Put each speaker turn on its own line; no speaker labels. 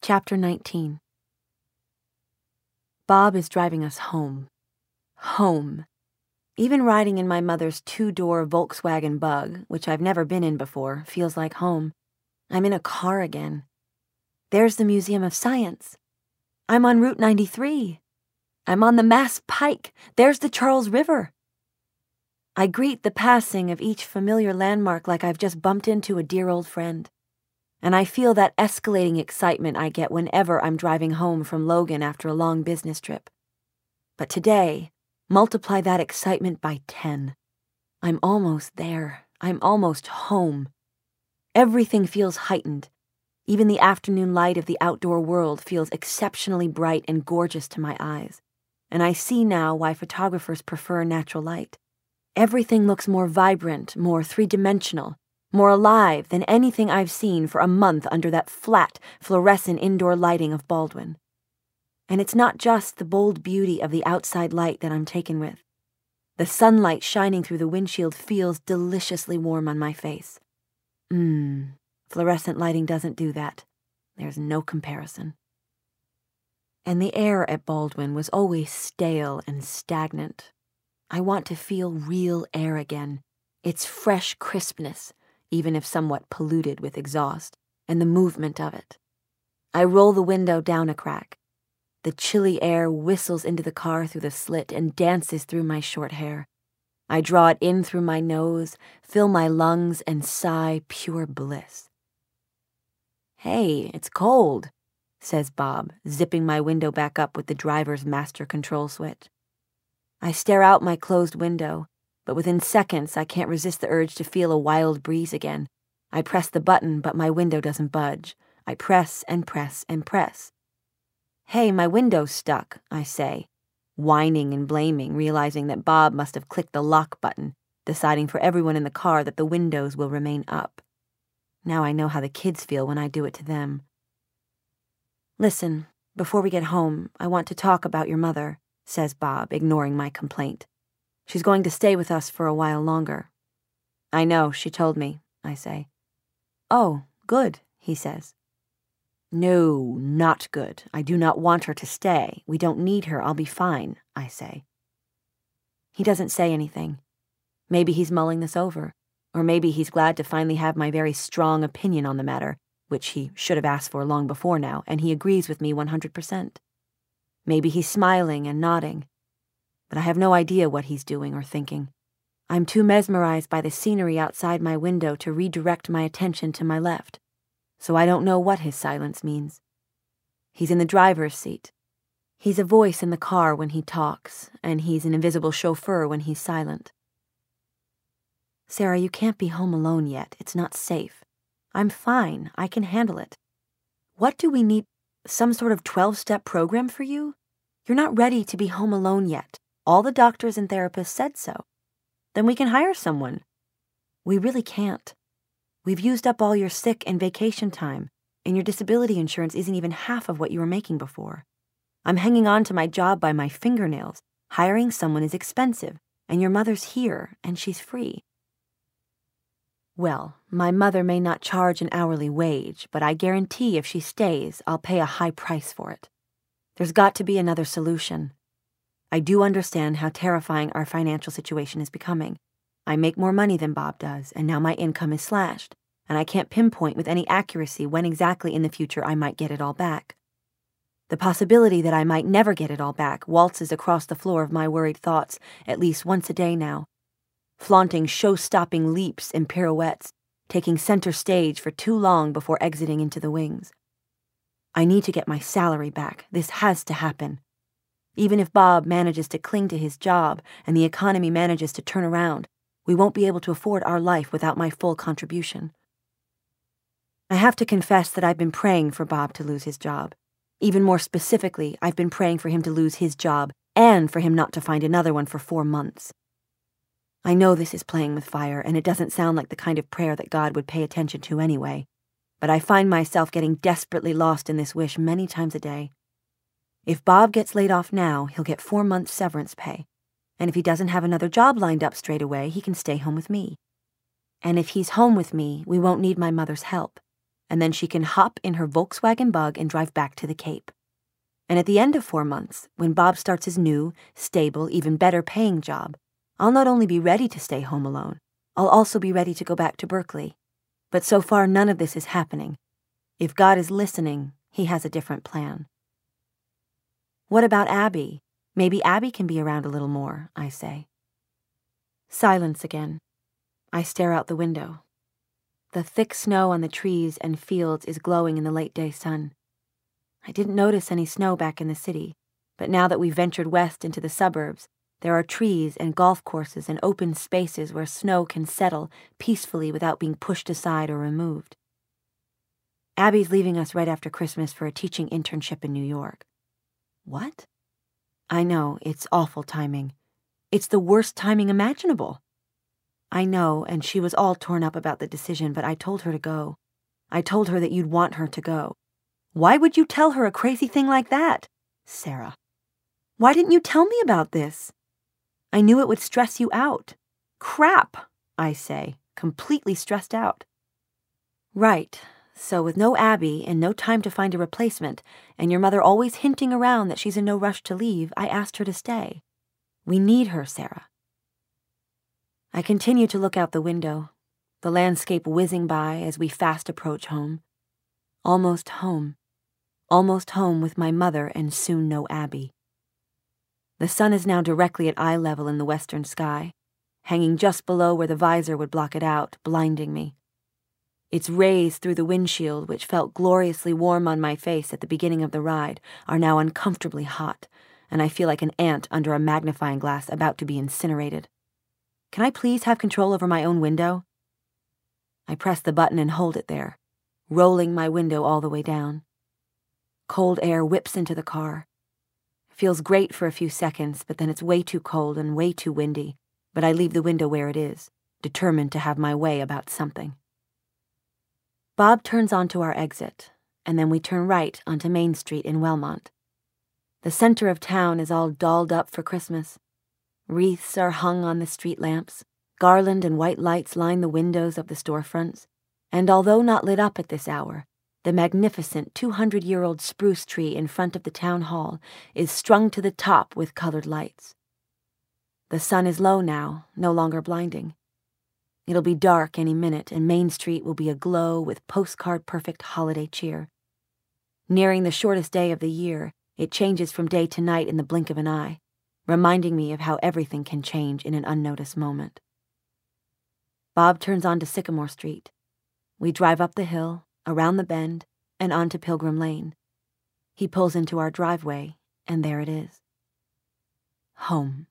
Chapter 19. Bob is driving us home. Home. Even riding in my mother's 2-door Volkswagen Bug, which I've never been in before, feels like home. I'm in a car again. There's the Museum of Science. I'm on Route 93. I'm on the Mass Pike. There's the Charles River. I greet the passing of each familiar landmark like I've just bumped into a dear old friend. And I feel that escalating excitement I get whenever I'm driving home from Logan after a long business trip. But today, multiply that excitement by 10. I'm almost there. I'm almost home. Everything feels heightened. Even the afternoon light of the outdoor world feels exceptionally bright and gorgeous to my eyes. And I see now why photographers prefer natural light. Everything looks more vibrant, more three-dimensional, more alive than anything I've seen for a month under that flat, fluorescent indoor lighting of Baldwin. And it's not just the bold beauty of the outside light that I'm taken with. The sunlight shining through the windshield feels deliciously warm on my face. Fluorescent lighting doesn't do that. There's no comparison. And the air at Baldwin was always stale and stagnant. I want to feel real air again, its fresh crispness, even if somewhat polluted with exhaust, and the movement of it. I roll the window down a crack. The chilly air whistles into the car through the slit and dances through my short hair. I draw it in through my nose, fill my lungs, and sigh pure bliss. "Hey, it's cold," says Bob, zipping my window back up with the driver's master control switch. I stare out my closed window, but within seconds I can't resist the urge to feel a wild breeze again. I press the button, but my window doesn't budge. I press and press and press. "Hey, my window's stuck," I say, whining and blaming, realizing that Bob must have clicked the lock button, deciding for everyone in the car that the windows will remain up. Now I know how the kids feel when I do it to them. "Listen, before we get home, I want to talk about your mother," says Bob, ignoring my complaint. "She's going to stay with us for a while longer." "I know, she told me," I say. "Oh, good," he says. "No, not good. I do not want her to stay. We don't need her. I'll be fine," I say. He doesn't say anything. Maybe he's mulling this over, or maybe he's glad to finally have my very strong opinion on the matter, which he should have asked for long before now, and he agrees with me 100%. Maybe he's smiling and nodding, but I have no idea what he's doing or thinking. I'm too mesmerized by the scenery outside my window to redirect my attention to my left, so I don't know what his silence means. He's in the driver's seat. He's a voice in the car when he talks, and he's an invisible chauffeur when he's silent. "Sarah, you can't be home alone yet. It's not safe. I'm fine. I can handle it. What do we need? Some sort of 12-step program for you? You're not ready to be home alone yet. All the doctors and therapists said so. Then we can hire someone." "We really can't. We've used up all your sick and vacation time, and your disability insurance isn't even half of what you were making before. I'm hanging on to my job by my fingernails. Hiring someone is expensive, and your mother's here, and she's free." "Well, my mother may not charge an hourly wage, but I guarantee if she stays, I'll pay a high price for it. There's got to be another solution. I do understand how terrifying our financial situation is becoming. I make more money than Bob does, and now my income is slashed, and I can't pinpoint with any accuracy when exactly in the future I might get it all back. The possibility that I might never get it all back waltzes across the floor of my worried thoughts at least once a day now, flaunting show-stopping leaps and pirouettes, taking center stage for too long before exiting into the wings. I need to get my salary back. This has to happen. Even if Bob manages to cling to his job and the economy manages to turn around, we won't be able to afford our life without my full contribution. I have to confess that I've been praying for Bob to lose his job. Even more specifically, I've been praying for him to lose his job and for him not to find another one for 4 months. I know this is playing with fire, and it doesn't sound like the kind of prayer that God would pay attention to anyway, but I find myself getting desperately lost in this wish many times a day. If Bob gets laid off now, he'll get 4 months severance pay, and if he doesn't have another job lined up straight away, he can stay home with me. And if he's home with me, we won't need my mother's help, and then she can hop in her Volkswagen Bug and drive back to the Cape. And at the end of 4 months, when Bob starts his new, stable, even better paying job, I'll not only be ready to stay home alone, I'll also be ready to go back to Berkeley. But so far, none of this is happening. If God is listening, he has a different plan. What about Abby? Maybe Abby can be around a little more, I say. Silence again. I stare out the window. The thick snow on the trees and fields is glowing in the late-day sun. I didn't notice any snow back in the city, but now that we've ventured west into the suburbs, there are trees and golf courses and open spaces where snow can settle peacefully without being pushed aside or removed. Abby's leaving us right after Christmas for a teaching internship in New York. What? I know, it's awful timing. It's the worst timing imaginable. I know, and she was all torn up about the decision, but I told her to go. I told her that you'd want her to go. Why would you tell her a crazy thing like that? Sarah. Why didn't you tell me about this? I knew it would stress you out. Crap, I say, completely stressed out. Right, so with no Abby and no time to find a replacement, and your mother always hinting around that she's in no rush to leave, I asked her to stay. We need her, Sarah. I continue to look out the window, the landscape whizzing by as we fast approach home. Almost home. Almost home with my mother and soon no Abby. The sun is now directly at eye level in the western sky, hanging just below where the visor would block it out, blinding me. Its rays through the windshield, which felt gloriously warm on my face at the beginning of the ride, are now uncomfortably hot, and I feel like an ant under a magnifying glass about to be incinerated. Can I please have control over my own window? I press the button and hold it there, rolling my window all the way down. Cold air whips into the car. It feels great for a few seconds, but then it's way too cold and way too windy, but I leave the window where it is, determined to have my way about something. Bob turns onto our exit, and then we turn right onto Main Street in Wellmont. The center of town is all dolled up for Christmas. Wreaths are hung on the street lamps, garland and white lights line the windows of the storefronts, and although not lit up at this hour, the magnificent 200-year-old spruce tree in front of the town hall is strung to the top with colored lights. The sun is low now, no longer blinding. It'll be dark any minute, and Main Street will be aglow with postcard-perfect holiday cheer. Nearing the shortest day of the year, it changes from day to night in the blink of an eye, reminding me of how everything can change in an unnoticed moment. Bob turns onto Sycamore Street. We drive up the hill, around the bend, and onto Pilgrim Lane. He pulls into our driveway, and there it is. Home.